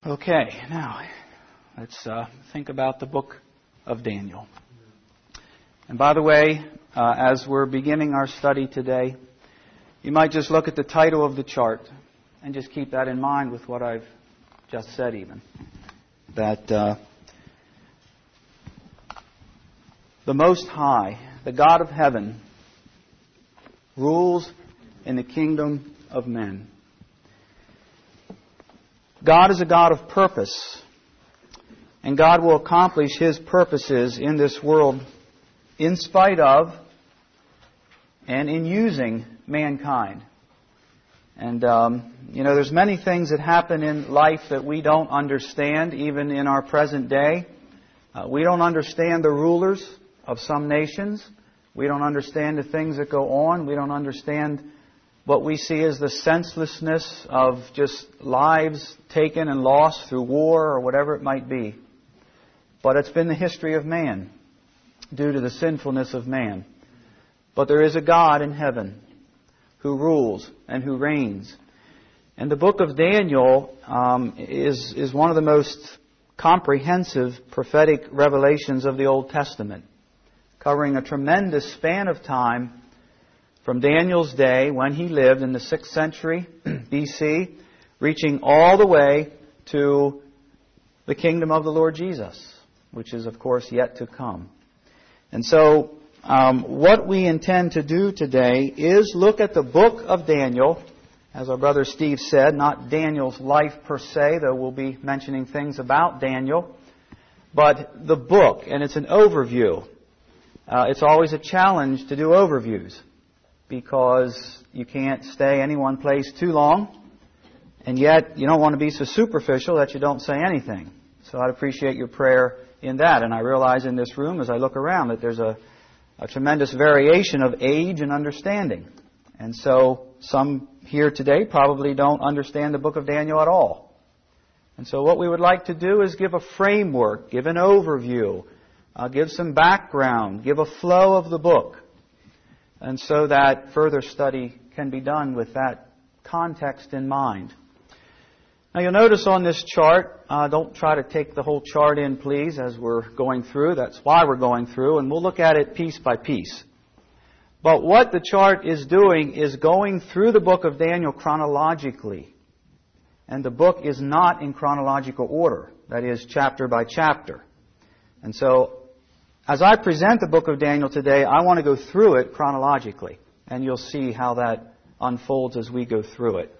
Okay, now let's think about the book of Daniel. And by the way, as we're beginning our study today, you might just look at the title of the chart and just keep that in mind with what I've just said even. That the Most High, the God of heaven, rules in the kingdom of men. God is a God of purpose, and God will accomplish His purposes in this world in spite of and in using mankind. And, there's many things that happen in life that we don't understand, even in our present day. We don't understand the rulers of some nations. We don't understand the things that go on. We don't understand what we see as the senselessness of just lives taken and lost through war or whatever it might be. But it's been the history of man due to the sinfulness of man. But there is a God in heaven who rules and who reigns. And the book of Daniel is one of the most comprehensive prophetic revelations of the Old Testament, covering a tremendous span of time from Daniel's day when he lived in the 6th century B.C., reaching all the way to the kingdom of the Lord Jesus, which is, of course, yet to come. And so, what we intend to do today is look at the book of Daniel, as our brother Steve said, not Daniel's life per se, though we'll be mentioning things about Daniel, but the book, and it's an overview. It's always a challenge to do overviews, because you can't stay any one place too long, and yet you don't want to be so superficial that you don't say anything. So I'd appreciate your prayer in that. And I realize in this room, as I look around, that there's a tremendous variation of age and understanding. And so some here today probably don't understand the book of Daniel at all. And so what we would like to do is give a framework, give an overview, give some background, give a flow of the book, and so that further study can be done with that context in mind. Now you'll notice on this chart, don't try to take the whole chart in, please, as we're going through. That's why we're going through, and we'll look at it piece by piece. But what the chart is doing is going through the book of Daniel chronologically. And the book is not in chronological order, that is, chapter by chapter. And so, as I present the book of Daniel today, I want to go through it chronologically, and you'll see how that unfolds as we go through it.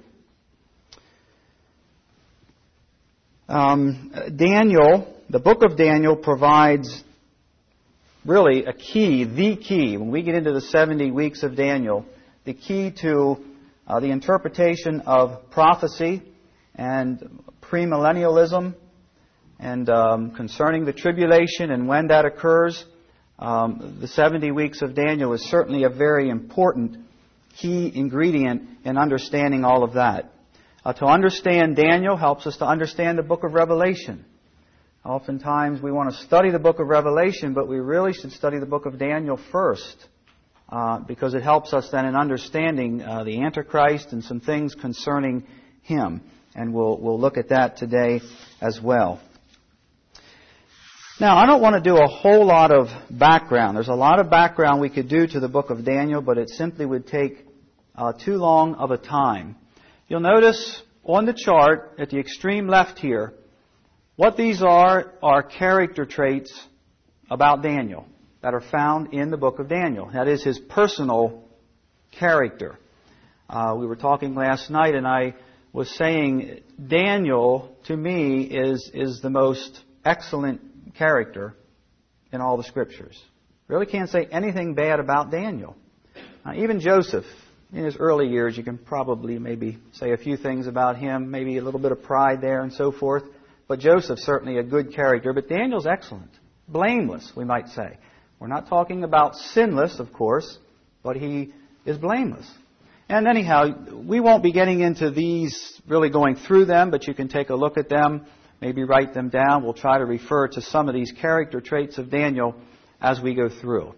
Daniel, the book of Daniel provides really a key, the key, when we get into the 70 weeks of Daniel, the key to the interpretation of prophecy and premillennialism, and concerning the tribulation and when that occurs. The 70 weeks of Daniel is certainly a very important key ingredient in understanding all of that. To understand Daniel helps us to understand the book of Revelation. Oftentimes we want to study the book of Revelation, but we really should study the book of Daniel first, because it helps us then in understanding the Antichrist and some things concerning him. And we'll look at that today as well. Now, I don't want to do a whole lot of background. There's a lot of background we could do to the book of Daniel, but it simply would take too long of a time. You'll notice on the chart at the extreme left here, what these are character traits about Daniel that are found in the book of Daniel. That is his personal character. We were talking last night, and I was saying Daniel, to me, is the most excellent character in all the Scriptures. Really can't say anything bad about Daniel. Even Joseph, in his early years, you can probably maybe say a few things about him, maybe a little bit of pride there and so forth. But Joseph's certainly a good character. But Daniel's excellent. Blameless, we might say. We're not talking about sinless, of course, but he is blameless. And anyhow, we won't be getting into these, really going through them, but you can take a look at them, maybe write them down. We'll try to refer to some of these character traits of Daniel as we go through.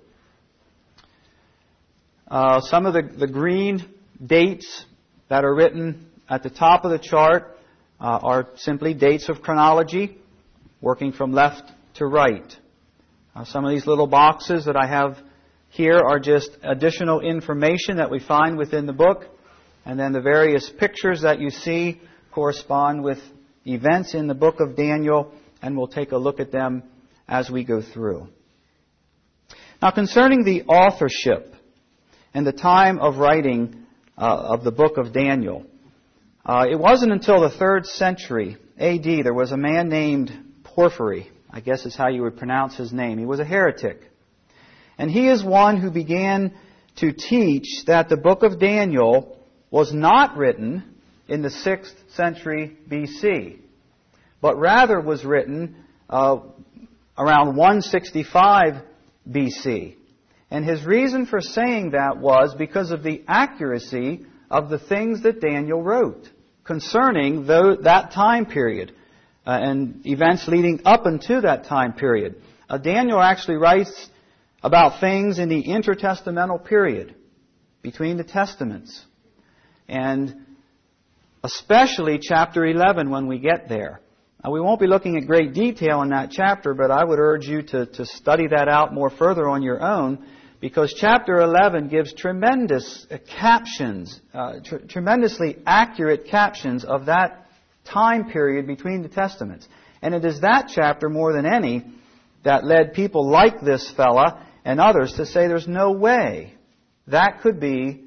Some of the green dates that are written at the top of the chart are simply dates of chronology, working from left to right. Some of these little boxes that I have here are just additional information that we find within the book. And then the various pictures that you see correspond with events in the book of Daniel, and we'll take a look at them as we go through. Now, concerning the authorship and the time of writing of the book of Daniel, it wasn't until the 3rd century A.D. there was a man named Porphyry, I guess is how you would pronounce his name. He was a heretic. And he is one who began to teach that the book of Daniel was not written in the 6th century B.C., but rather was written around 165 B.C. And his reason for saying that was because of the accuracy of the things that Daniel wrote concerning that time period and events leading up into that time period. Daniel actually writes about things in the intertestamental period between the Testaments, and especially chapter 11 when we get there. We won't be looking at great detail in that chapter, but I would urge you to study that out more further on your own, because chapter 11 gives tremendous captions, tremendously accurate captions of that time period between the Testaments. And it is that chapter more than any that led people like this fella and others to say there's no way that could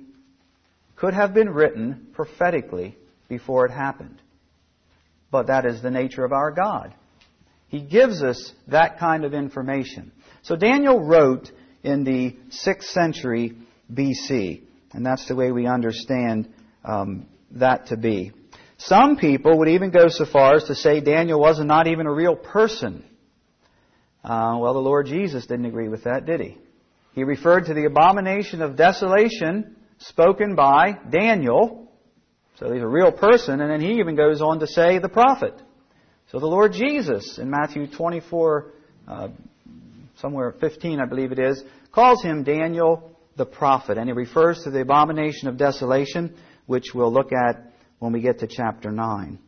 have been written prophetically before it happened. But that is the nature of our God. He gives us that kind of information. So Daniel wrote in the 6th century B.C., and that's the way we understand that to be. Some people would even go so far as to say Daniel was not even a real person. Well, the Lord Jesus didn't agree with that, did He? He referred to the abomination of desolation spoken by Daniel. So he's a real person, and then he even goes on to say the prophet. So the Lord Jesus, in Matthew 24, somewhere 15 I believe it is, calls him Daniel the prophet. And he refers to the abomination of desolation, which we'll look at when we get to chapter 9.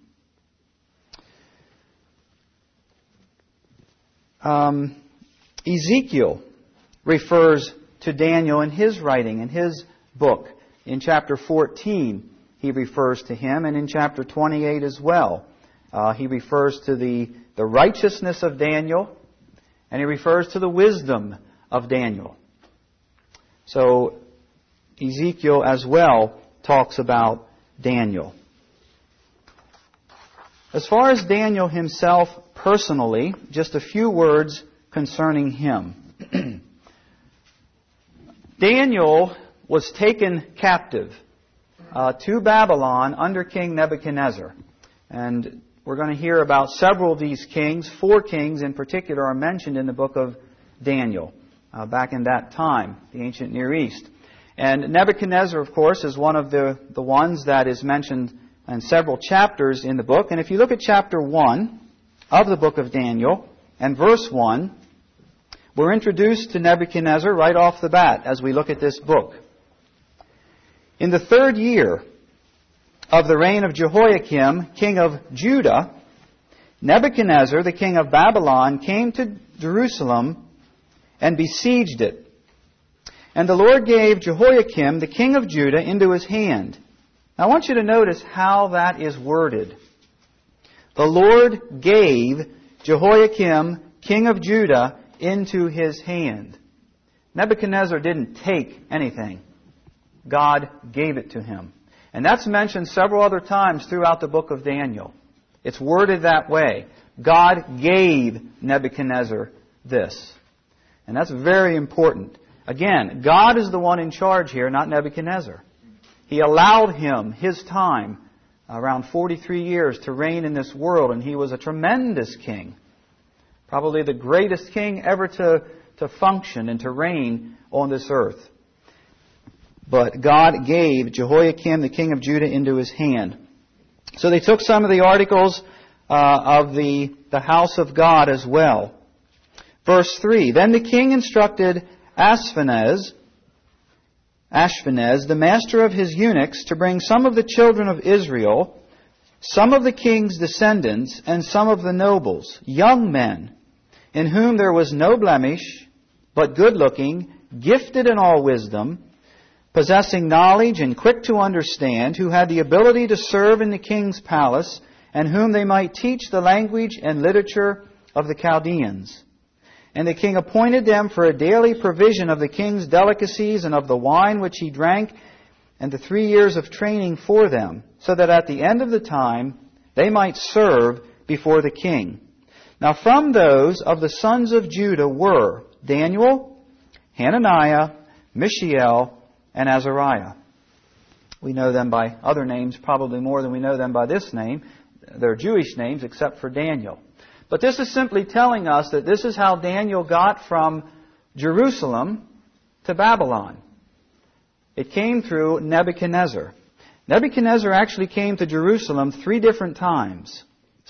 Ezekiel refers to Daniel in his writing, in his book. In chapter 14, he refers to him, and in chapter 28 as well. He refers to the righteousness of Daniel, and he refers to the wisdom of Daniel. So Ezekiel as well talks about Daniel. As far as Daniel himself personally, just a few words concerning him. Daniel was taken captive to Babylon under King Nebuchadnezzar. And we're going to hear about several of these kings. 4 kings in particular are mentioned in the book of Daniel back in that time, the ancient Near East. And Nebuchadnezzar, of course, is one of the ones that is mentioned in several chapters in the book. And if you look at chapter 1 of the book of Daniel and verse 1, we're introduced to Nebuchadnezzar right off the bat as we look at this book. In the 3rd year of the reign of Jehoiakim, king of Judah, Nebuchadnezzar, the king of Babylon, came to Jerusalem and besieged it. And the Lord gave Jehoiakim, the king of Judah, into his hand. Now I want you to notice how that is worded. The Lord gave Jehoiakim, king of Judah, into his hand. Nebuchadnezzar didn't take anything. God gave it to him. And that's mentioned several other times throughout the book of Daniel. It's worded that way. God gave Nebuchadnezzar this. And that's very important. Again, God is the one in charge here, not Nebuchadnezzar. He allowed him his time, around 43 years, to reign in this world, and he was a tremendous king. Probably the greatest king ever to function and to reign on this earth. But God gave Jehoiakim, the king of Judah, into his hand. So they took some of the articles of the house of God as well. Verse 3, Then the king instructed Ashpenaz, the master of his eunuchs, to bring some of the children of Israel some of the king's descendants and some of the nobles, young men, in whom there was no blemish, but good-looking, gifted in all wisdom, possessing knowledge and quick to understand, who had the ability to serve in the king's palace, and whom they might teach the language and literature of the Chaldeans. And the king appointed them for a daily provision of the king's delicacies and of the wine which he drank, and the 3 years of training for them, so that at the end of the time they might serve before the king. Now from those of the sons of Judah were Daniel, Hananiah, Mishael, and Azariah. We know them by other names probably more than we know them by this name. They're Jewish names except for Daniel. But this is simply telling us that this is how Daniel got from Jerusalem to Babylon. It came through Nebuchadnezzar. Nebuchadnezzar actually came to Jerusalem 3 different times.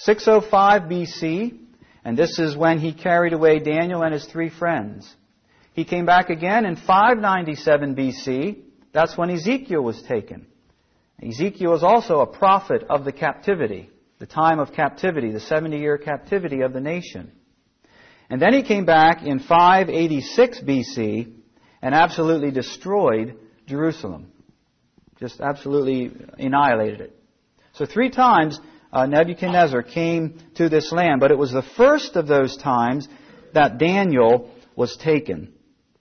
605 BC, and this is when he carried away Daniel and his 3 friends. He came back again in 597 BC. That's when Ezekiel was taken. Ezekiel was also a prophet of the captivity, the time of captivity, the 70-year captivity of the nation. And then he came back in 586 BC and absolutely destroyed Jerusalem. Just absolutely annihilated it. So 3 times Nebuchadnezzar came to this land, but it was the first of those times that Daniel was taken.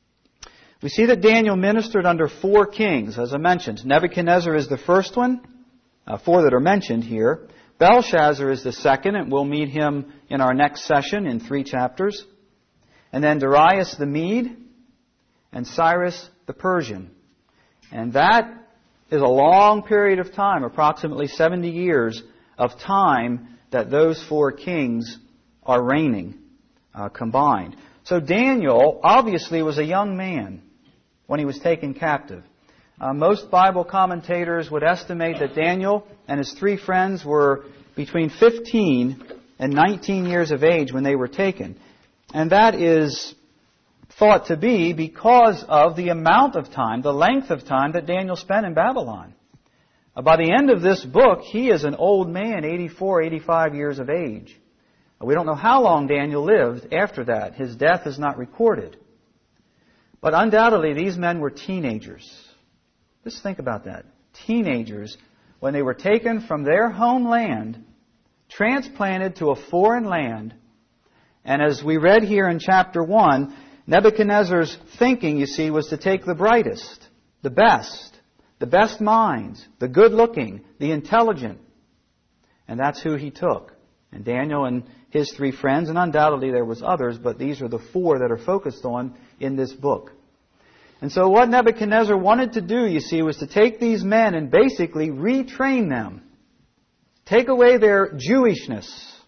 We see that Daniel ministered under 4 kings, as I mentioned. Nebuchadnezzar is the first one, 4 that are mentioned here. Belshazzar is the second, and we'll meet him in our next session in 3 chapters. And then Darius the Mede and Cyrus the Persian. And that is a long period of time, approximately 70 years of time that those 4 kings are reigning combined. So Daniel obviously was a young man when he was taken captive. Most Bible commentators would estimate that Daniel and his 3 friends were between 15 and 19 years of age when they were taken. And that is thought to be because of the amount of time, the length of time that Daniel spent in Babylon. By the end of this book, he is an old man, 84, 85 years of age. We don't know how long Daniel lived after that. His death is not recorded. But undoubtedly, these men were teenagers. Just think about that. Teenagers, when they were taken from their homeland, transplanted to a foreign land. And as we read here in chapter 1, Nebuchadnezzar's thinking, you see, was to take the brightest, the best minds, the good-looking, the intelligent. And that's who he took. And Daniel and his 3 friends, and undoubtedly there was others, but these are the 4 that are focused on in this book. And so what Nebuchadnezzar wanted to do, you see, was to take these men and basically retrain them. Take away their Jewishness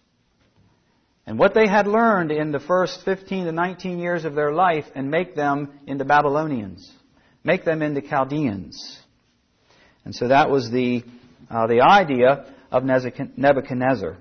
and what they had learned in the first 15 to 19 years of their life and make them into Babylonians. Make them into Chaldeans. And so that was the idea of Nebuchadnezzar.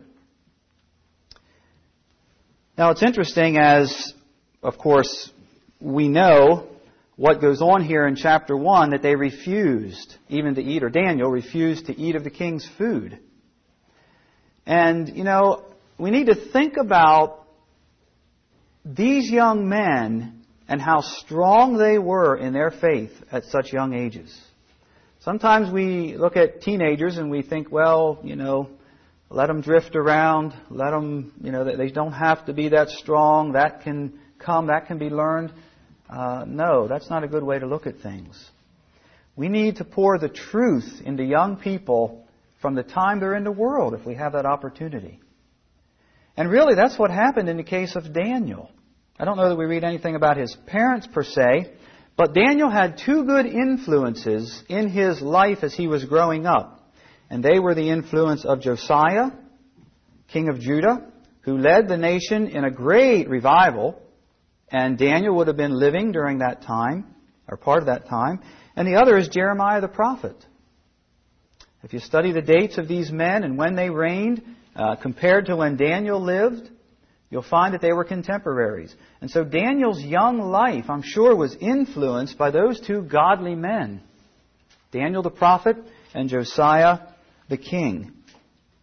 Now it's interesting, as of course we know what goes on here in chapter 1, that they refused even to eat, or Daniel refused to eat of the king's food. And, you know, we need to think about these young men and how strong they were in their faith at such young ages. Sometimes we look at teenagers and we think, well, you know, let them drift around, let them, you know, they don't have to be that strong, that can come, that can be learned. No, that's not a good way to look at things. We need to pour the truth into young people from the time they're in the world, if we have that opportunity. And really, that's what happened in the case of Daniel. I don't know that we read anything about his parents per se, but Daniel had 2 good influences in his life as he was growing up. And they were the influence of Josiah, king of Judah, who led the nation in a great revival. And Daniel would have been living during that time, or part of that time. And the other is Jeremiah the prophet. If you study the dates of these men and when they reigned, compared to when Daniel lived, you'll find that they were contemporaries. And so Daniel's young life, I'm sure, was influenced by those 2 godly men, Daniel the prophet and Josiah the king.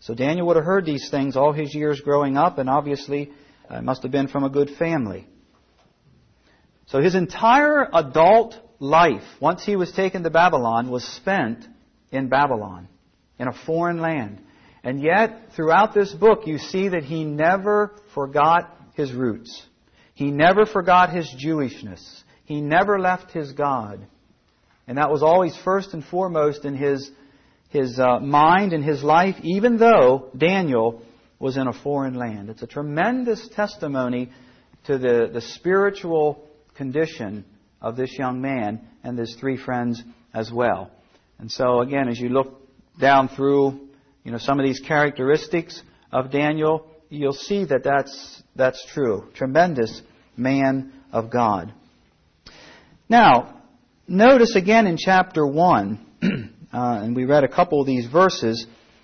So Daniel would have heard these things all his years growing up, and obviously it must have been from a good family. So his entire adult life, once he was taken to Babylon, was spent in Babylon, in a foreign land. And yet, throughout this book, you see that he never forgot his roots. He never forgot his Jewishness. He never left his God. And that was always first and foremost in his mind and his life, even though Daniel was in a foreign land. It's a tremendous testimony to the spiritual condition of this young man and his three friends as well. And so again, as you look down through some of these characteristics of Daniel, you'll see that that's true. Tremendous man of God. Now, notice again in chapter 1, and we read a couple of these verses,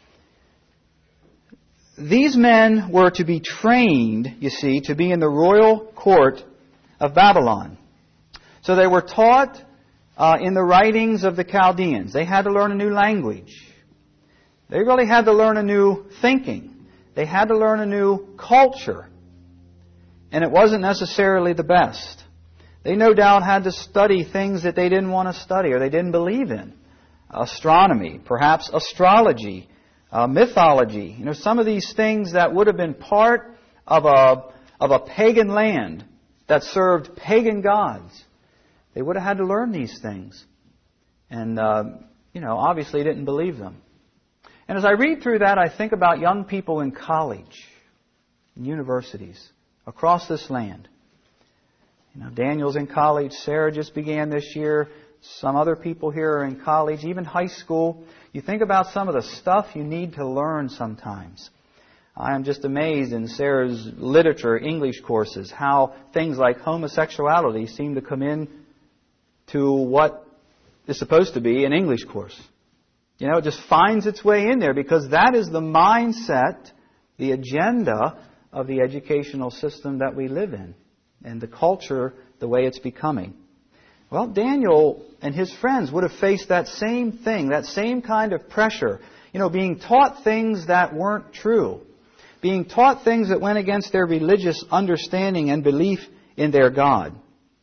these men were to be trained, you see, to be in the royal court of Babylon. So they were taught in the writings of the Chaldeans. They had to learn a new language. They really had to learn a new thinking. They had to learn a new culture. And it wasn't necessarily the best. They no doubt had to study things that they didn't want to study or they didn't believe in. Astronomy, perhaps astrology, mythology. Some of these things that would have been part of a pagan land that served pagan gods. They would have had to learn these things. And, obviously didn't believe them. And as I read through that, I think about young people in college, in universities, across this land. Daniel's in college. Sarah just began this year. Some other people here are in college, even high school. You think about some of the stuff you need to learn sometimes. I am just amazed in Sarah's literature, English courses, how things like homosexuality seem to come in to what is supposed to be an English course. It just finds its way in there because that is the mindset, the agenda of the educational system that we live in and the culture, the way it's becoming. Well, Daniel and his friends would have faced that same thing, that same kind of pressure, being taught things that weren't true, being taught things that went against their religious understanding and belief in their God.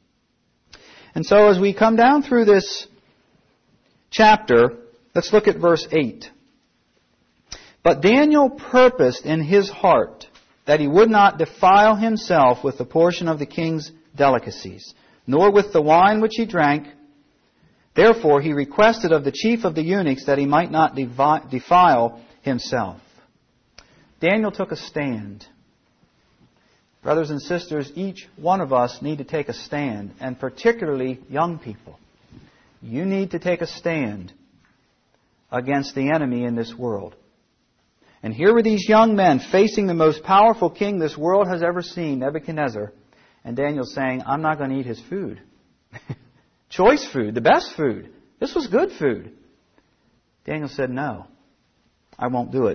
And so as we come down through this chapter, let's look at verse 8. But Daniel purposed in his heart that he would not defile himself with the portion of the king's delicacies, nor with the wine which he drank. Therefore he requested of the chief of the eunuchs that he might not defile himself. Daniel took a stand. Brothers and sisters, each one of us need to take a stand, and particularly young people. You need to take a stand against the enemy in this world. And here were these young men facing the most powerful king this world has ever seen, Nebuchadnezzar. And Daniel's saying, I'm not going to eat his food. Choice food, the best food. This was good food. Daniel said, no, I won't do it.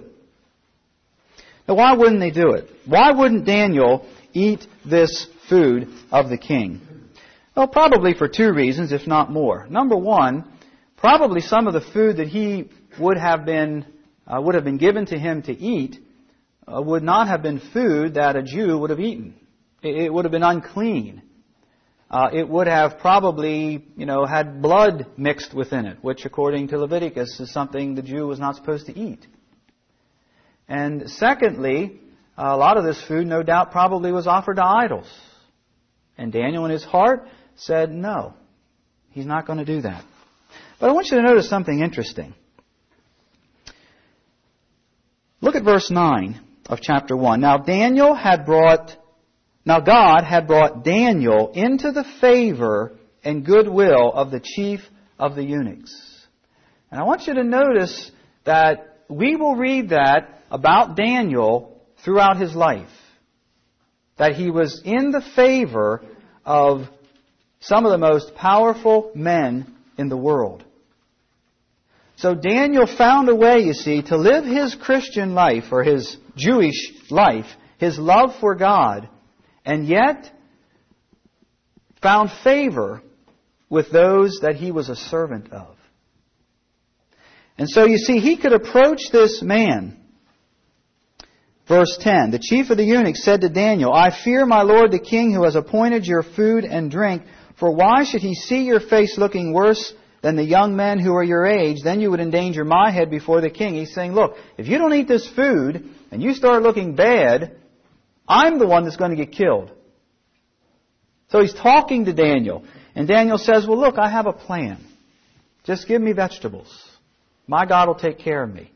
Now, why wouldn't they do it? Why wouldn't Daniel eat this food of the king? Well, probably for two reasons, if not more. Number one, probably some of the food that he would have been given to him to eat would not have been food that a Jew would have eaten. It would have been unclean. It would have probably, had blood mixed within it, which according to Leviticus is something the Jew was not supposed to eat. And secondly, a lot of this food, no doubt, probably was offered to idols. And Daniel in his heart said, no, he's not going to do that. But I want you to notice something interesting. Look at verse 9 of chapter 1. Now God had brought Daniel into the favor and goodwill of the chief of the eunuchs. And I want you to notice that we will read that about Daniel throughout his life. That he was in the favor of some of the most powerful men in the world. So Daniel found a way, you see, to live his Christian life, or his Jewish life, his love for God, and yet found favor with those that he was a servant of. And so you see, he could approach this man Verse 10, the chief of the eunuchs said to Daniel, I fear my lord the king who has appointed your food and drink, for why should he see your face looking worse than the young men who are your age? Then you would endanger my head before the king. He's saying, look, if you don't eat this food and you start looking bad, I'm the one that's going to get killed. So he's talking to Daniel. And Daniel says, well, look, I have a plan. Just give me vegetables. My God will take care of me.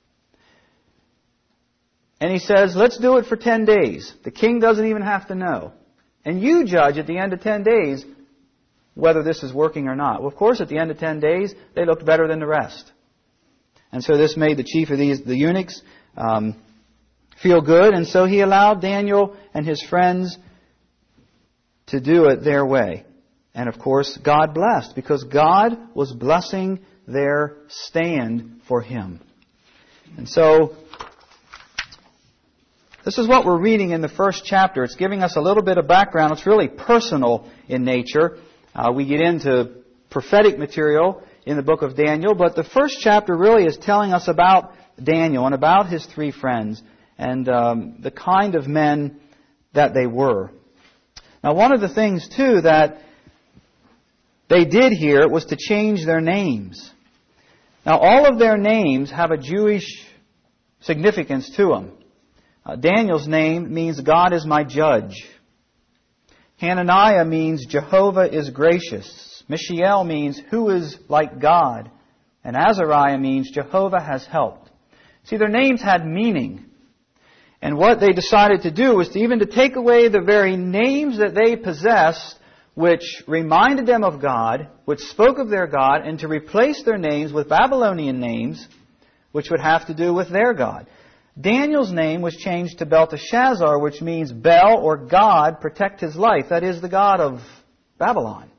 And he says, let's do it for 10 days. The king doesn't even have to know. And you judge at the end of 10 days whether this is working or not. Well, of course, at the end of 10 days, they looked better than the rest. And so this made the chief of the eunuchs feel good. And so he allowed Daniel and his friends to do it their way. And of course, God blessed, because God was blessing their stand for Him. And so this is what we're reading in the first chapter. It's giving us a little bit of background. It's really personal in nature. We get into prophetic material in the book of Daniel, but the first chapter really is telling us about Daniel and about his three friends and the kind of men that they were. Now, one of the things, too, that they did here was to change their names. Now, all of their names have a Jewish significance to them. Daniel's name means God is my judge. Hananiah means Jehovah is gracious. Mishael means who is like God. And Azariah means Jehovah has helped. See, their names had meaning. And what they decided to do was to take away the very names that they possessed, which reminded them of God, which spoke of their God, and to replace their names with Babylonian names, which would have to do with their God. Daniel's name was changed to Belteshazzar, which means Bel, or God, protect his life. That is the God of Babylon.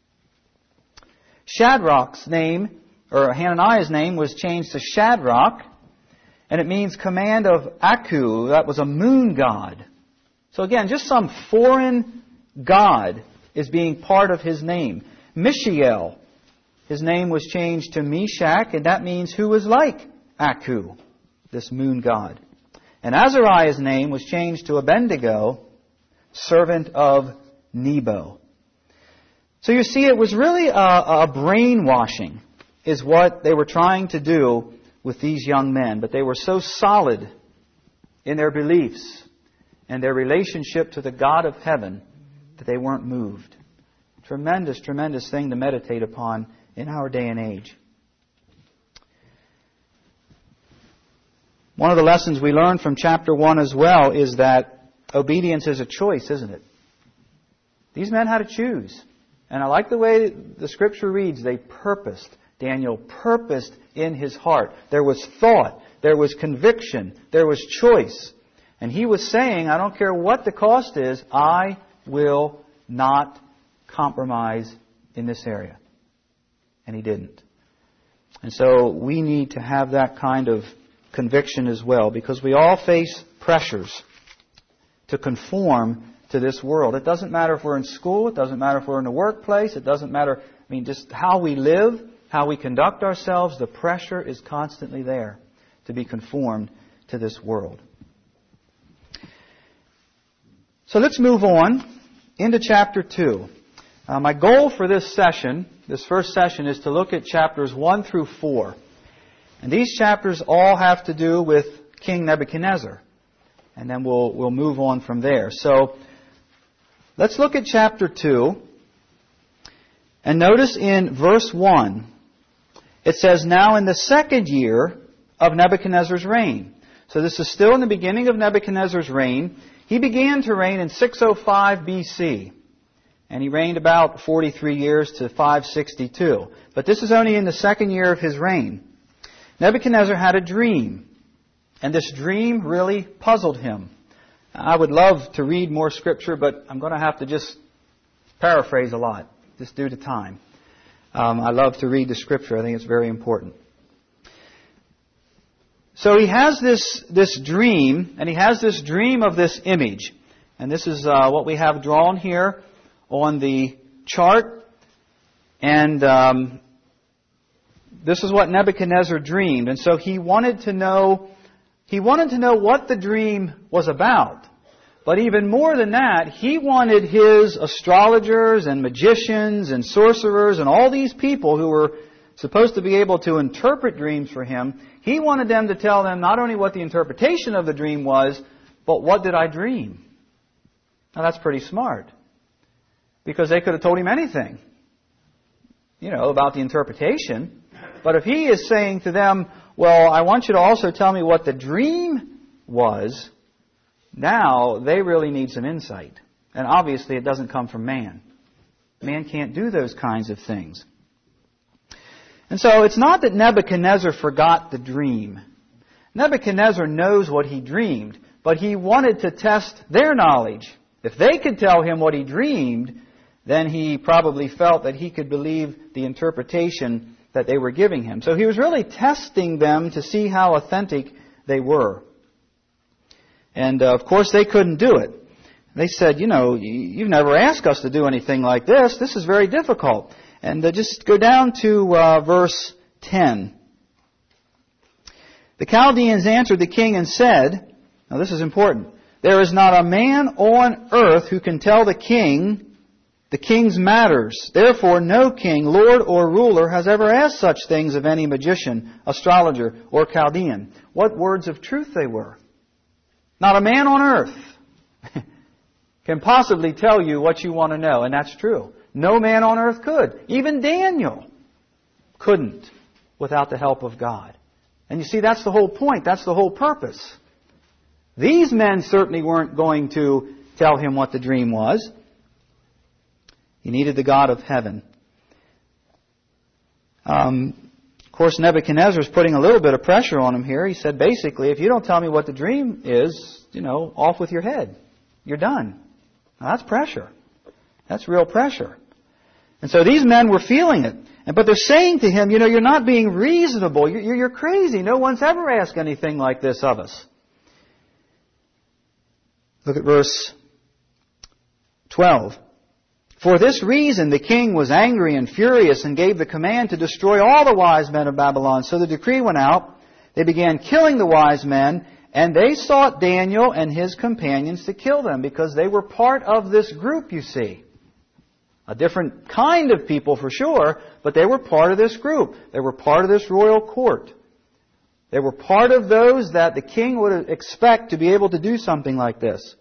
Shadrach's name, or Hananiah's name, was changed to Shadrach, and it means command of Aku. That was a moon god. So again, just some foreign god is being part of his name. Mishael, his name was changed to Meshach, and that means who is like Aku, this moon god. And Azariah's name was changed to Abednego, servant of Nebo. So you see, it was really a brainwashing is what they were trying to do with these young men. But they were so solid in their beliefs and their relationship to the God of heaven that they weren't moved. Tremendous, tremendous thing to meditate upon in our day and age. One of the lessons we learned from chapter 1 as well is that obedience is a choice, isn't it? These men had to choose. And I like the way the Scripture reads. They purposed. Daniel purposed in his heart. There was thought. There was conviction. There was choice. And he was saying, I don't care what the cost is, I will not compromise in this area. And he didn't. And so we need to have that kind of conviction as well, because we all face pressures to conform to this world. It doesn't matter if we're in school. It doesn't matter if we're in the workplace. It doesn't matter, just how we live, how we conduct ourselves. The pressure is constantly there to be conformed to this world. So let's move on into chapter 2. My goal for this session, this first session, is to look at chapters 1 through 4. And these chapters all have to do with King Nebuchadnezzar. And then we'll move on from there. So let's look at chapter 2. And notice in verse 1, it says, now in the second year of Nebuchadnezzar's reign. So this is still in the beginning of Nebuchadnezzar's reign. He began to reign in 605 BC. And he reigned about 43 years to 562. But this is only in the second year of his reign. Nebuchadnezzar had a dream. And this dream really puzzled him. I would love to read more scripture, but I'm going to have to just paraphrase a lot, just due to time. I love to read the scripture. I think it's very important. So he has this dream, and he has this dream of this image. And this is what we have drawn here on the chart. And this is what Nebuchadnezzar dreamed. And so he wanted to know He wanted to know what the dream was about. But even more than that, he wanted his astrologers and magicians and sorcerers and all these people who were supposed to be able to interpret dreams for him, he wanted them to tell them not only what the interpretation of the dream was, but what did I dream? Now that's pretty smart. Because they could have told him anything, about the interpretation. But if he is saying to them, well, I want you to also tell me what the dream was, now they really need some insight. And obviously it doesn't come from man. Man can't do those kinds of things. And so it's not that Nebuchadnezzar forgot the dream. Nebuchadnezzar knows what he dreamed, but he wanted to test their knowledge. If they could tell him what he dreamed, then he probably felt that he could believe the interpretation that they were giving him. So he was really testing them to see how authentic they were. And of course they couldn't do it. They said, you've never asked us to do anything like this. This is very difficult. And just go down to verse 10. The Chaldeans answered the king and said, now this is important, there is not a man on earth who can tell the king's matters. Therefore no king, lord or ruler has ever asked such things of any magician, astrologer, or Chaldean. What words of truth they were. Not a man on earth can possibly tell you what you want to know, and that's true. No man on earth could. Even Daniel couldn't without the help of God. And you see, that's the whole point. That's the whole purpose. These men certainly weren't going to tell him what the dream was. He needed the God of heaven. Of course, Nebuchadnezzar is putting a little bit of pressure on him here. He said, basically, if you don't tell me what the dream is, off with your head. You're done. Now, that's pressure. That's real pressure. And so these men were feeling it. But they're saying to him, you're not being reasonable. You're crazy. No one's ever asked anything like this of us. Look at verse 12. For this reason the king was angry and furious and gave the command to destroy all the wise men of Babylon. So the decree went out. They began killing the wise men, and they sought Daniel and his companions to kill them because they were part of this group, you see. A different kind of people for sure, but they were part of this group. They were part of this royal court. They were part of those that the king would expect to be able to do something like this.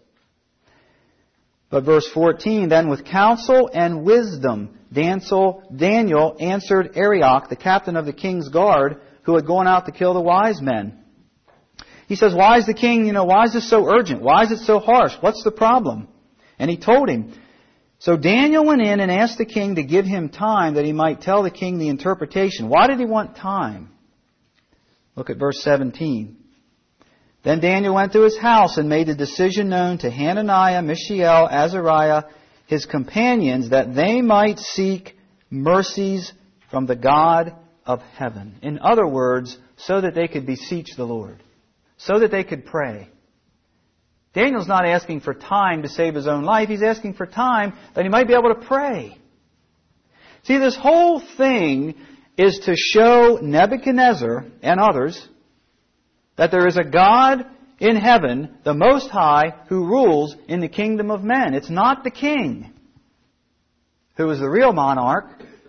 But verse 14, then with counsel and wisdom, Daniel answered Arioch, the captain of the king's guard, who had gone out to kill the wise men. He says, why is the king, why is this so urgent? Why is it so harsh? What's the problem? And he told him. So Daniel went in and asked the king to give him time that he might tell the king the interpretation. Why did he want time? Look at verse 17. Then Daniel went to his house and made the decision known to Hananiah, Mishael, Azariah, his companions, that they might seek mercies from the God of heaven. In other words, so that they could beseech the Lord. So that they could pray. Daniel's not asking for time to save his own life. He's asking for time that he might be able to pray. See, this whole thing is to show Nebuchadnezzar and others that there is a God in heaven, the Most High, who rules in the kingdom of men. It's not the king who is the real monarch,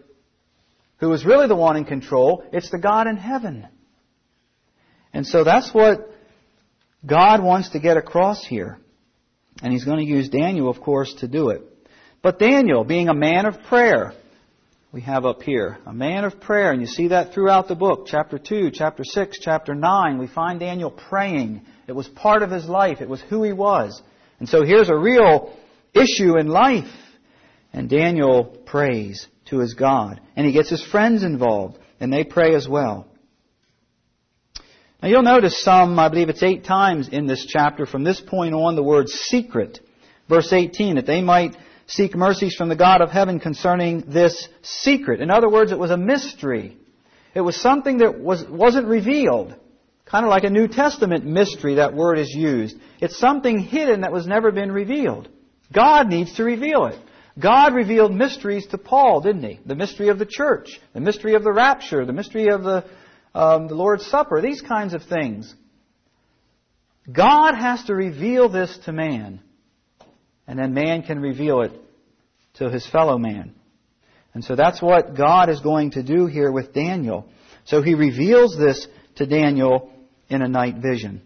who is really the one in control. It's the God in heaven. And so that's what God wants to get across here. And He's going to use Daniel, of course, to do it. But Daniel, being a man of prayer, we have up here, a man of prayer, and you see that throughout the book. Chapter 2, chapter 6, chapter 9, we find Daniel praying. It was part of his life. It was who he was. And so here's a real issue in life. And Daniel prays to his God. And he gets his friends involved, and they pray as well. Now you'll notice I believe it's 8 times in this chapter, from this point on, the word secret. Verse 18, that they might seek mercies from the God of heaven concerning this secret. In other words, it was a mystery. It was something that wasn't revealed. Kind of like a New Testament mystery, that word is used. It's something hidden that was never been revealed. God needs to reveal it. God revealed mysteries to Paul, didn't He? The mystery of the church, the mystery of the rapture, the mystery of the Lord's Supper, these kinds of things. God has to reveal this to man, and then man can reveal it to his fellow man. And so that's what God is going to do here with Daniel. So He reveals this to Daniel in a night vision.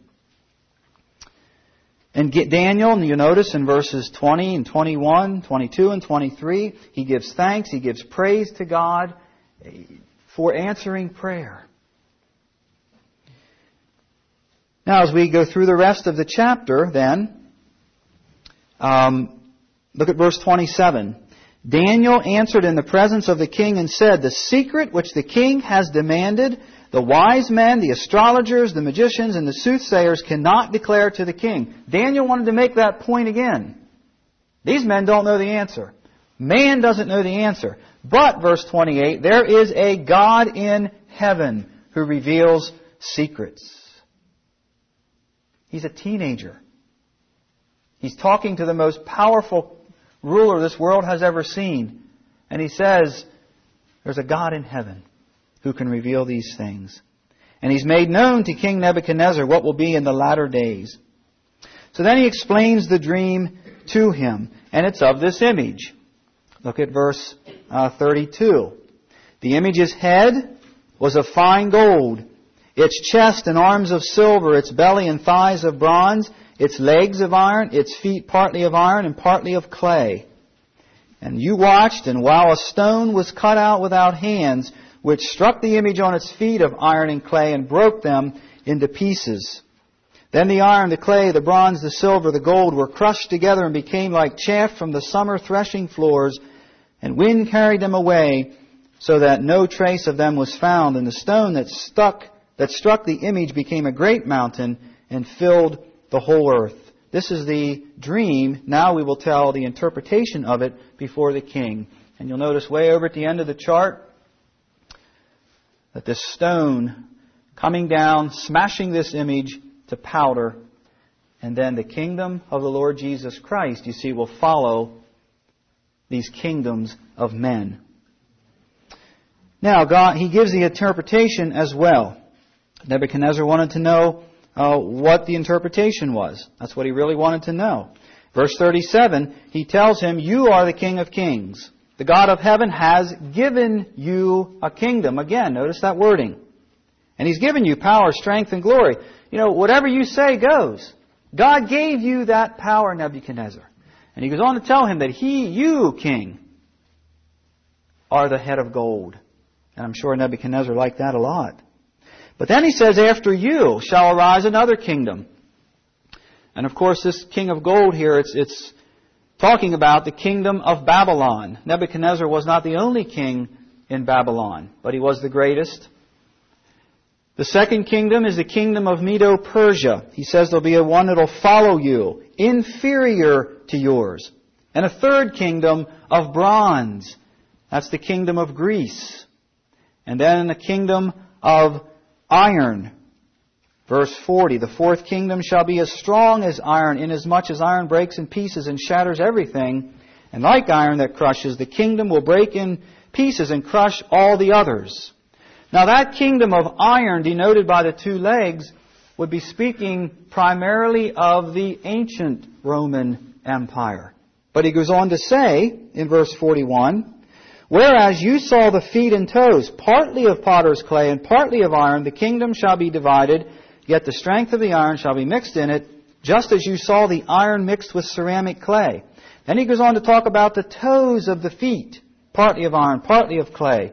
And Daniel, you notice in verses 20 and 21, 22 and 23, he gives thanks, he gives praise to God for answering prayer. Now, as we go through the rest of the chapter, then, look at verse 27. Daniel answered in the presence of the king and said, "The secret which the king has demanded, the wise men, the astrologers, the magicians, and the soothsayers cannot declare to the king." Daniel wanted to make that point again. These men don't know the answer. Man doesn't know the answer. But, verse 28, there is a God in heaven who reveals secrets. He's a teenager. He's talking to the most powerful ruler this world has ever seen. And he says, there's a God in heaven who can reveal these things. And He's made known to King Nebuchadnezzar what will be in the latter days. So then he explains the dream to him. And it's of this image. Look at verse 32. The image's head was of fine gold, its chest and arms of silver, its belly and thighs of bronze, its legs of iron, its feet partly of iron and partly of clay. And you watched, and while a stone was cut out without hands, which struck the image on its feet of iron and clay and broke them into pieces. Then the iron, the clay, the bronze, the silver, the gold were crushed together and became like chaff from the summer threshing floors, and wind carried them away, so that no trace of them was found. And the stone that struck the image became a great mountain and filled the whole earth. This is the dream. Now we will tell the interpretation of it before the king. And you'll notice way over at the end of the chart that this stone coming down, smashing this image to powder, and then the kingdom of the Lord Jesus Christ, you see, will follow these kingdoms of men. Now, God, He gives the interpretation as well. Nebuchadnezzar wanted to know what the interpretation was. That's what he really wanted to know. Verse 37, he tells him, "You are the King of Kings. The God of heaven has given you a kingdom." Again, notice that wording. And He's given you power, strength, and glory. You know, whatever you say goes. God gave you that power, Nebuchadnezzar. And He goes on to tell him that you, King, are the head of gold. And I'm sure Nebuchadnezzar liked that a lot. But then He says, "After you shall arise another kingdom." And of course, this king of gold here, it's talking about the kingdom of Babylon. Nebuchadnezzar was not the only king in Babylon, but he was the greatest. The second kingdom is the kingdom of Medo-Persia. He says there'll be one that'll follow you, inferior to yours. And a third kingdom of bronze. That's the kingdom of Greece. And then the kingdom of iron. Verse 40, "The fourth kingdom shall be as strong as iron, inasmuch as iron breaks in pieces and shatters everything. And like iron that crushes, the kingdom will break in pieces and crush all the others." Now that kingdom of iron, denoted by the two legs, would be speaking primarily of the ancient Roman Empire. But he goes on to say, in verse 41, "Whereas you saw the feet and toes, partly of potter's clay and partly of iron, the kingdom shall be divided, yet the strength of the iron shall be mixed in it, just as you saw the iron mixed with ceramic clay." Then he goes on to talk about the toes of the feet, partly of iron, partly of clay.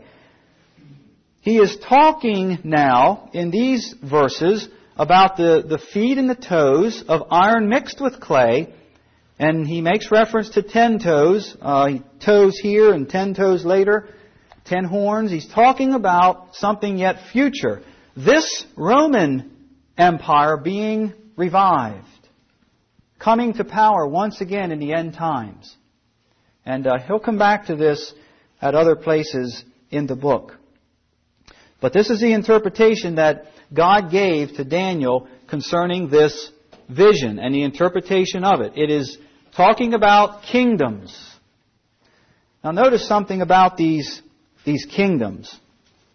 He is talking now, in these verses, about the feet and the toes of iron mixed with clay. And he makes reference to 10 toes, toes here and 10 toes later, 10 horns. He's talking about something yet future. This Roman Empire being revived, coming to power once again in the end times. And he'll come back to this at other places in the book. But this is the interpretation that God gave to Daniel concerning this vision and the interpretation of it. It is talking about kingdoms. Now notice something about these kingdoms.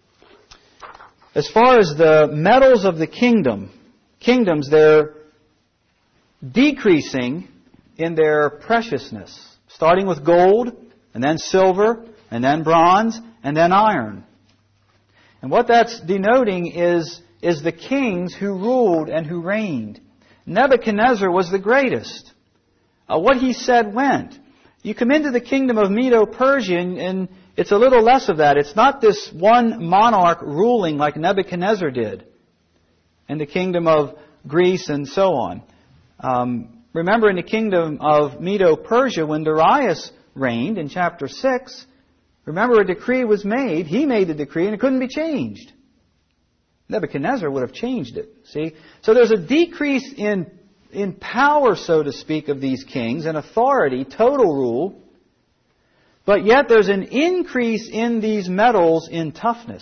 As far as the metals of the kingdoms, they're decreasing in their preciousness, starting with gold, and then silver, and then bronze, and then iron. And what that's denoting is the kings who ruled and who reigned. Nebuchadnezzar was the greatest. What he said went. You come into the kingdom of Medo-Persia, and it's a little less of that. It's not this one monarch ruling like Nebuchadnezzar did, and the kingdom of Greece and so on. Remember in the kingdom of Medo-Persia, when Darius reigned in chapter 6, remember a decree was made. He made the decree and it couldn't be changed. Nebuchadnezzar would have changed it. See? So there's a decrease in power, so to speak, of these kings, and authority, total rule. But yet there's an increase in these metals in toughness.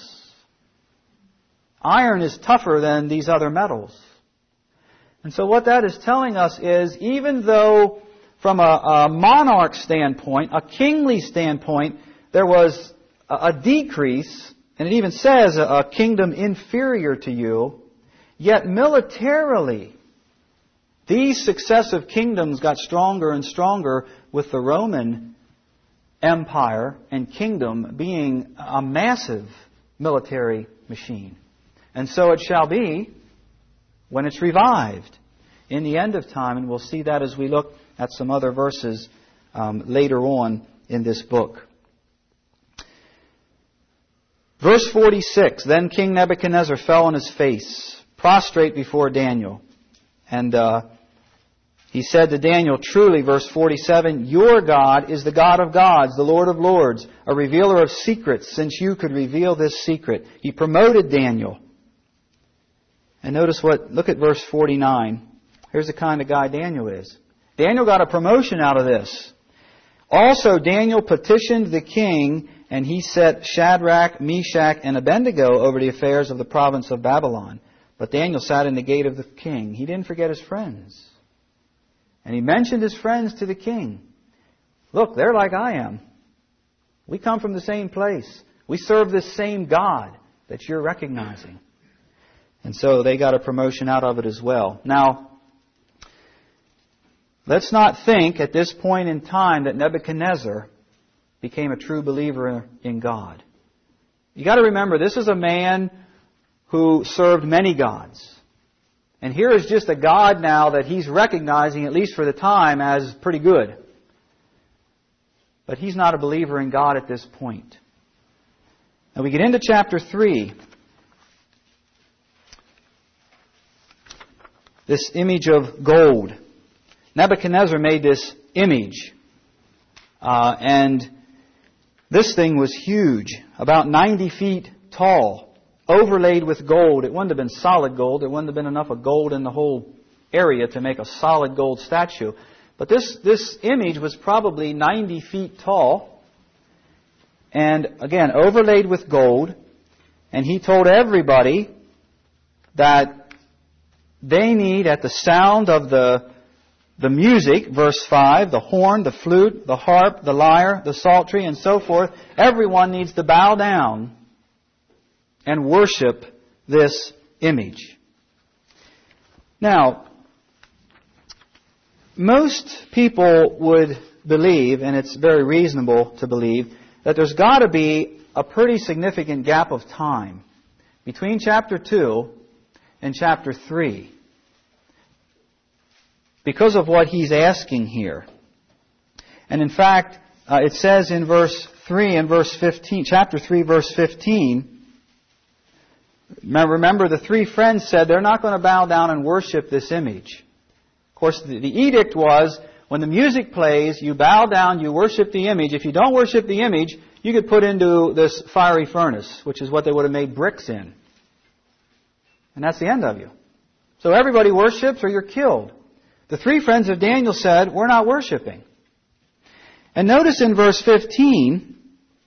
Iron is tougher than these other metals. And so what that is telling us is, even though from a monarch standpoint, a kingly standpoint, there was a decrease, and it even says a kingdom inferior to you, yet militarily, these successive kingdoms got stronger and stronger, with the Roman Empire and kingdom being a massive military machine. And so it shall be when it's revived in the end of time, and we'll see that as we look at some other verses later on in this book. Verse 46, Then King Nebuchadnezzar fell on his face, prostrate before Daniel. And he said to Daniel, Truly, verse 47, Your God is the God of gods, the Lord of lords, a revealer of secrets, since you could reveal this secret. He promoted Daniel. And notice look at verse 49. Here's the kind of guy Daniel is. Daniel got a promotion out of this. Also, Daniel petitioned the king, and he set Shadrach, Meshach, and Abednego over the affairs of the province of Babylon. But Daniel sat in the gate of the king. He didn't forget his friends. And he mentioned his friends to the king. Look, they're like I am. We come from the same place. We serve this same God that you're recognizing. And so they got a promotion out of it as well. Now, let's not think at this point in time that Nebuchadnezzar became a true believer in God. You got to remember, this is a man who served many gods. And here is just a God now that he's recognizing, at least for the time, as pretty good. But he's not a believer in God at this point. Now we get into chapter 3. This image of gold. Nebuchadnezzar made this image. And this thing was huge, about 90 feet tall, overlaid with gold. It wouldn't have been solid gold. There wouldn't have been enough of gold in the whole area to make a solid gold statue. But this image was probably 90 feet tall. And again, overlaid with gold. And he told everybody that they need, at the sound of the music, verse 5, the horn, the flute, the harp, the lyre, the psaltery, and so forth, everyone needs to bow down and worship this image. Now, most people would believe, and it's very reasonable to believe, that there's got to be a pretty significant gap of time between chapter 2 and chapter 3. Because of what he's asking here. And in fact, it says in verse 3 and verse 15, chapter 3, verse 15, remember the three friends said they're not going to bow down and worship this image. Of course, the edict was, when the music plays, you bow down, you worship the image. If you don't worship the image, you get put into this fiery furnace, which is what they would have made bricks in. And that's the end of you. So everybody worships or you're killed. The three friends of Daniel said, we're not worshiping. And notice in verse 15,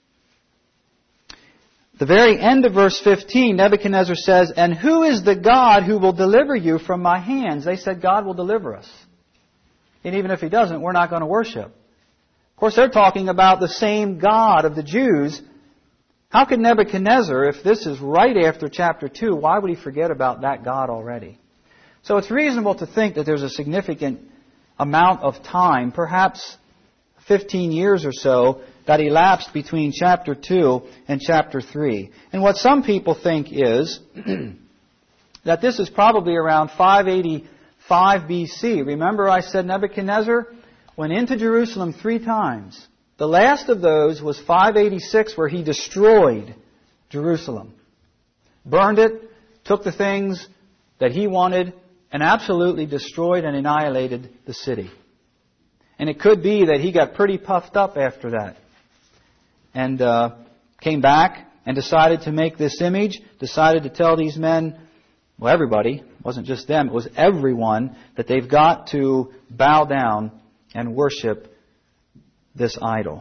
the very end of verse 15, Nebuchadnezzar says, And who is the God who will deliver you from my hands? They said, God will deliver us. And even if He doesn't, we're not going to worship. Of course, they're talking about the same God of the Jews. How could Nebuchadnezzar, if this is right after chapter 2, why would he forget about that God already? So it's reasonable to think that there's a significant amount of time, perhaps 15 years or so, that elapsed between chapter 2 and chapter 3. And what some people think is that this is probably around 585 BC. Remember I said Nebuchadnezzar went into Jerusalem 3 times. The last of those was 586, where he destroyed Jerusalem. Burned it, took the things that he wanted, and absolutely destroyed and annihilated the city. And it could be that he got pretty puffed up after that. And came back and decided to make this image, decided to tell these men, well, everybody, it wasn't just them, it was everyone, that they've got to bow down and worship this idol.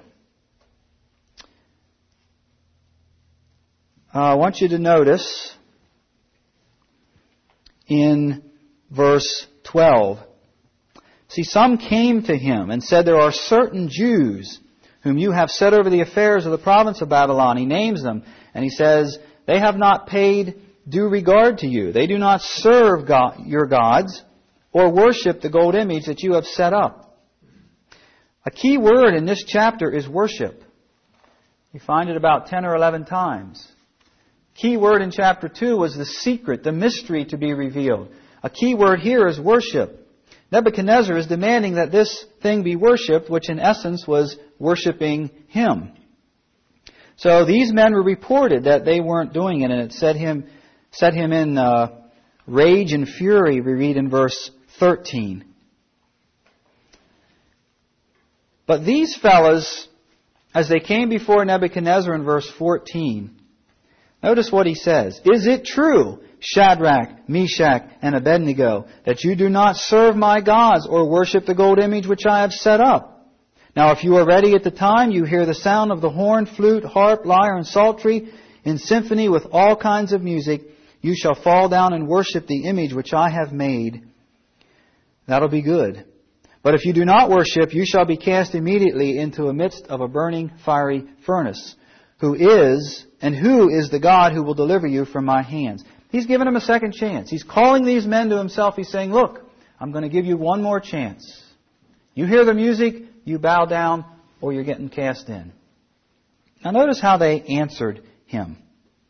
I want you to notice in verse 12. See, some came to him and said, there are certain Jews whom you have set over the affairs of the province of Babylon. He names them, and he says, they have not paid due regard to you. They do not serve your gods or worship the gold image that you have set up. A key word in this chapter is worship. You find it about 10 or 11 times. Key word in chapter 2 was the secret, the mystery to be revealed. A key word here is worship. Nebuchadnezzar is demanding that this thing be worshipped, which in essence was worshiping him. So these men were reported that they weren't doing it, and it set him in rage and fury, we read in verse 13. But these fellows, as they came before Nebuchadnezzar in verse 14, notice what he says. Is it true, Shadrach, Meshach, and Abednego, that you do not serve my gods or worship the gold image which I have set up? Now if you are ready at the time, you hear the sound of the horn, flute, harp, lyre, and psaltery in symphony with all kinds of music. You shall fall down and worship the image which I have made. That'll be good. But if you do not worship, you shall be cast immediately into the midst of a burning fiery furnace. Who is the God who will deliver you from my hands? He's given them a second chance. He's calling these men to himself. He's saying, look, I'm going to give you one more chance. You hear the music, you bow down, or you're getting cast in. Now notice how they answered him.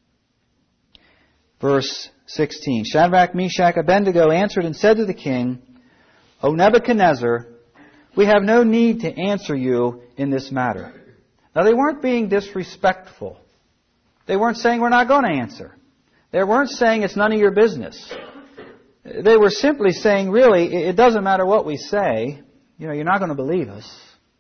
Verse 16. Shadrach, Meshach, Abednego answered and said to the king, O Nebuchadnezzar, we have no need to answer you in this matter. Now they weren't being disrespectful. They weren't saying we're not going to answer. They weren't saying it's none of your business. They were simply saying, really, it doesn't matter what we say. You're not going to believe us.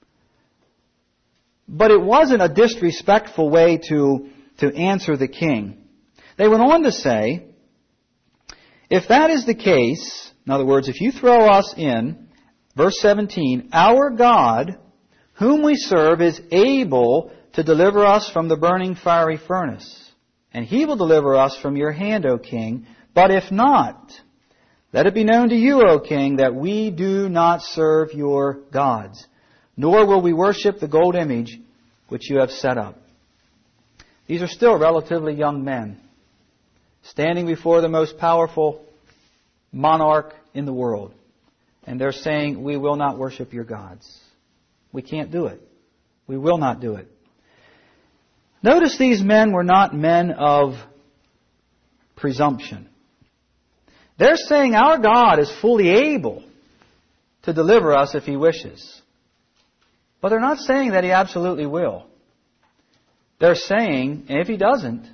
But it wasn't a disrespectful way to answer the king. They went on to say, if that is the case, in other words, if you throw us in, verse 17, our God, whom we serve, is able to deliver us from the burning fiery furnace. And He will deliver us from your hand, O king. But if not, let it be known to you, O king, that we do not serve your gods, nor will we worship the gold image which you have set up. These are still relatively young men, standing before the most powerful monarch in the world. And they're saying, we will not worship your gods. We can't do it. We will not do it. Notice these men were not men of presumption. They're saying our God is fully able to deliver us if He wishes. But they're not saying that He absolutely will. They're saying, and if He doesn't,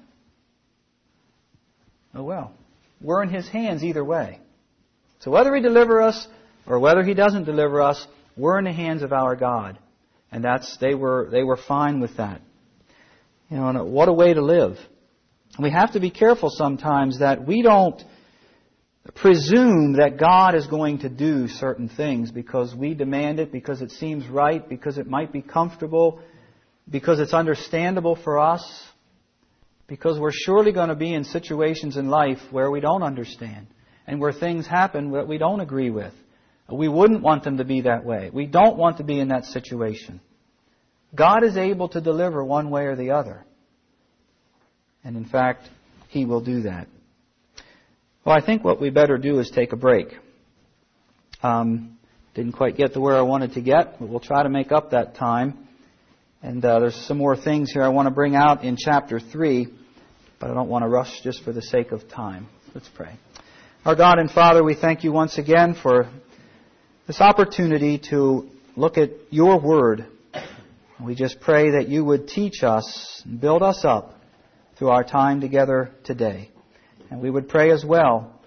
oh well, we're in His hands either way. So whether He delivers us or whether He doesn't deliver us, we're in the hands of our God. And they were fine with that. And what a way to live. We have to be careful sometimes that we don't presume that God is going to do certain things because we demand it, because it seems right, because it might be comfortable, because it's understandable for us, because we're surely going to be in situations in life where we don't understand and where things happen that we don't agree with. We wouldn't want them to be that way. We don't want to be in that situation. God is able to deliver one way or the other. And in fact, He will do that. Well, I think what we better do is take a break. Didn't quite get to where I wanted to get, but we'll try to make up that time. And there's some more things here I want to bring out in chapter 3, but I don't want to rush just for the sake of time. Let's pray. Our God and Father, we thank you once again for this opportunity to look at your Word. We just pray that you would teach us and build us up through our time together today. And we would pray as well